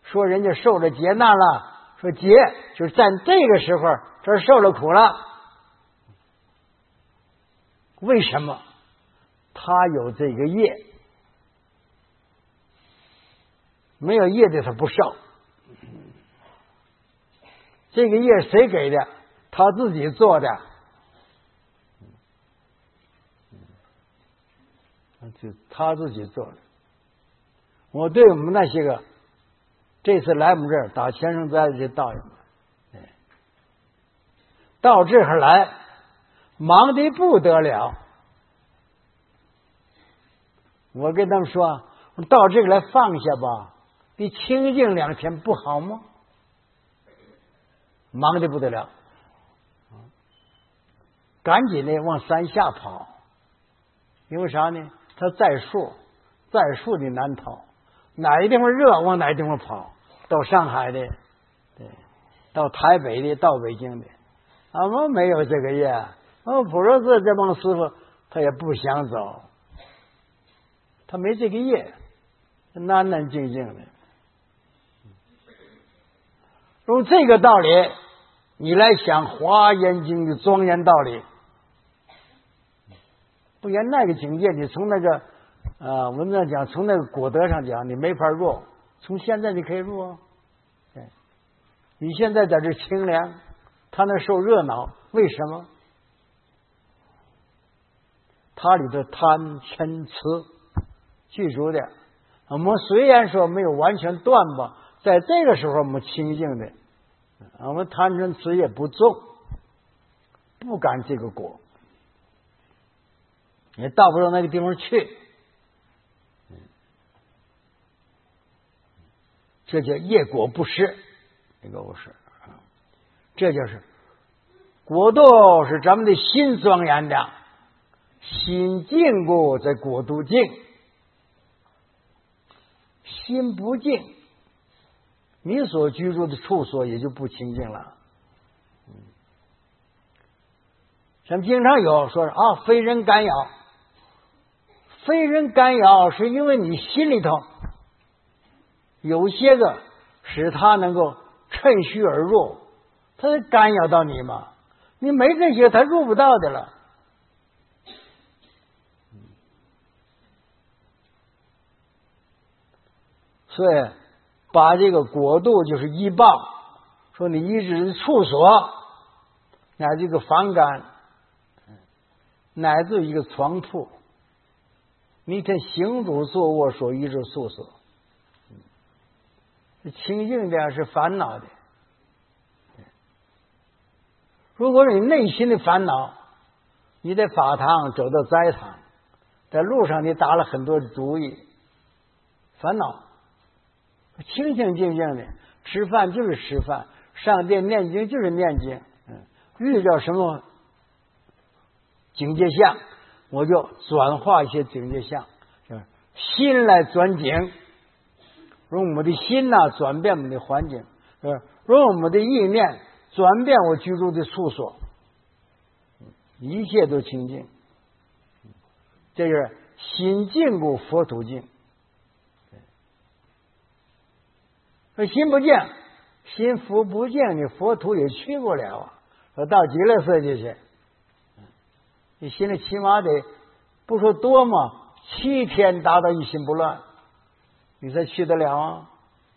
说人家受了劫难了，说劫就是在这个时候这受了苦了。为什么？他有这个业，没有业的他不受。这个业谁给的？他自己做的。他自己做的。我对我们那些个这次来我们这儿打前生灾的这道友们，到这儿来忙得不得了。我跟他们说，到这个来放下吧，你清静2天不好吗？忙得不得了，赶紧的往山下跑。因为啥呢？他在树的难逃，哪一地方热往哪一地方跑。到上海的，对，到台北的，到北京的，俺们没有这个业。普陀寺这帮师傅他也不想走，他没这个业，安安静静的。用这个道理你来想《华严经》的庄严道理，不然那个境界你从那个文字上讲，从那个果德上讲你没法入，从现在你可以入啊。你现在在这清凉，他那受热闹，为什么？他里头贪嗔痴具足的。我们虽然说没有完全断吧，在这个时候我们清净的，我们贪嗔痴也不重，不感这个果，也到不了那个地方去。这叫业果不失，这个不是，这就是果度是咱们的心庄严的，心净故在果度净，心不净，你所居住的处所也就不清净了。咱们经常有说非人干扰，非人干扰是因为你心里头有些个使他能够趁虚而入，他干扰到你嘛，你没这些他入不到的了。所以把这个果度就是依报，说你一直处所，乃至一个房杆，乃至一个床铺，你看行住坐卧所依之处所，清净的是烦恼的。如果你内心的烦恼，你在法堂走到斋堂，在路上你打了很多的主意，烦恼。清清静静的吃饭就是吃饭，上殿念经就是念经，遇到什么境界相，我就转化一些境界相，心来转境，用我们的心转变我们的环境，用我们的意念转变我居住的处所，一切都清净。这是心净故佛土净。心不净，心福不净，你佛土也去不了啊。说到极乐世界去，你心里起码得不说多嘛，7天达到一心不乱，你才去得了啊。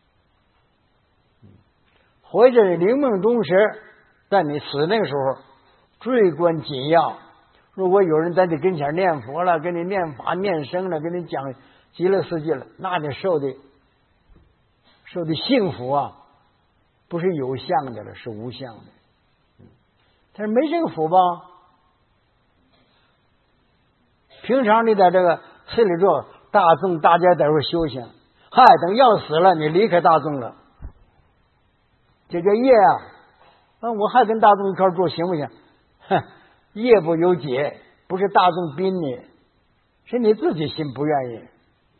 或者临梦终时，在你死那个时候最关紧要。如果有人在你跟前念佛了，跟你念法念僧了，跟你讲极乐世界了，那你受的幸福啊，不是有相的了，是无相的。但是没这个福吧？平常你在这个寺里做大众，大家在这修行，等要死了，你离开大众了，这个业我还跟大众一块做行不行？业不由己，不是大众逼你，是你自己心不愿意。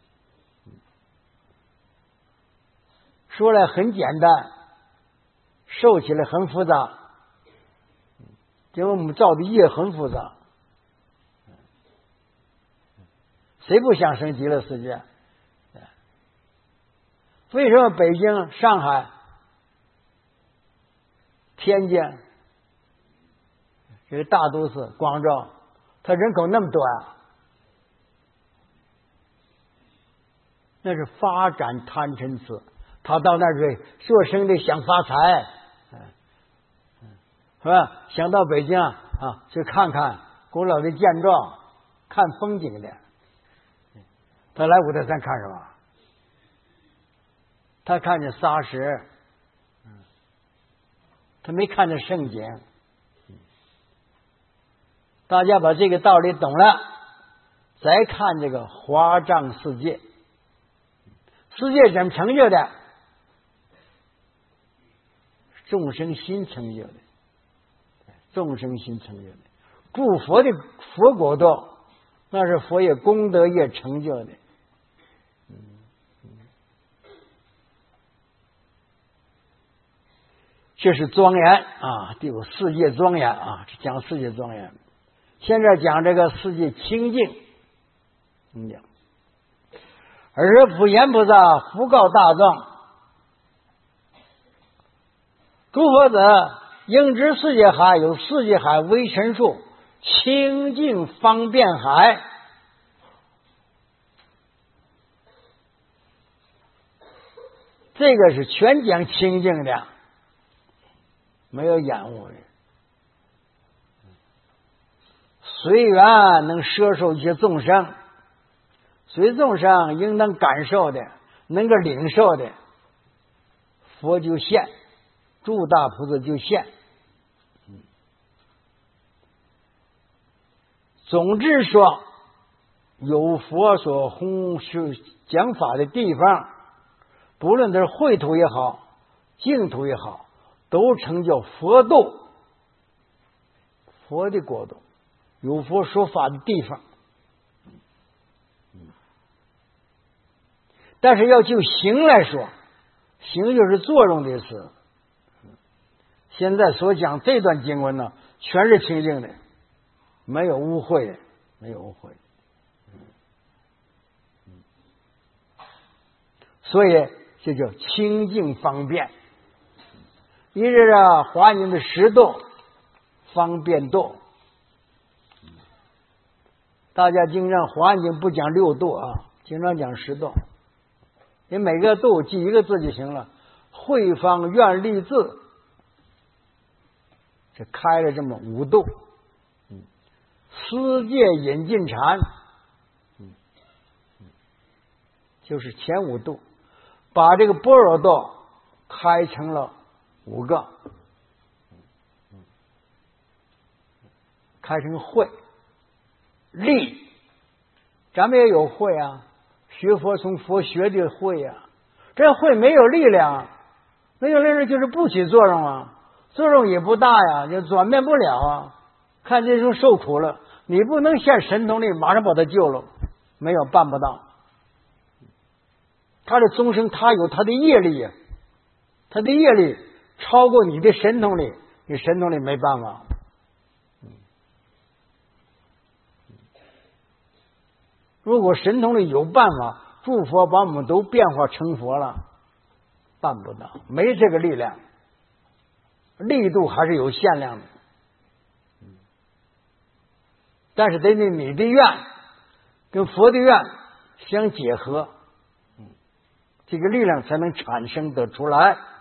说来很简单，受起来很复杂，因为我们造的业很复杂。谁不想生极乐世界？ 为什么北京、上海、天津这个大都市、广州，它人口那么多啊？那是发展贪嗔痴，他到那儿去做生意想发财，是吧？想到北京去看看古老的建筑，看风景的。他来五台山看什么？他看见沙石，他没看见圣景。大家把这个道理懂了，再看这个华藏世界。世界怎么成就的？众生心成就的，众生心成就的。诸佛的佛国度，那是佛业功德业成就的。这是庄严啊，第五世界庄严啊，讲世界庄严。现在讲这个世界清净，而普贤菩萨福告大众：诸佛子，应知世界海有世界海微尘数，清净方便海。这个是全讲清净的，没有染污的。随缘能摄受一些众生，随众生应当感受的，能够领受的，佛就现，诸大菩萨就现。总之说，有佛所弘是讲法的地方，不论它是秽土也好，净土也好，都成就佛度，佛的国度，有佛说法的地方。但是要就行来说，行就是作用的意思。现在所讲这段经文呢，全是清净的，没有污秽的，没有污秽。所以这叫清净方便。一是华严的10度方便度。大家经常华严经不讲6度啊，经常讲10度。你每个度记一个字就行了。慧方愿力字，这开了这么5度。思界引进禅，就是前5度，把这个般若度开成了5个，开成慧力。咱们也有慧啊，学佛从佛学的慧啊，这慧没有力量，没有力量就是不起作用啊，作用也不大呀，就转变不了啊。看这种受苦了，你不能现神通力马上把他救了，没有，办不到。他的众生他有他的业力啊，他的业力超过你的神通力，你神通力没办法。如果神通力有办法，诸佛把我们都变化成佛了，办不到，没这个力量，力度还是有限量的。但是得你的愿跟佛的愿相结合，这个力量才能产生得出来。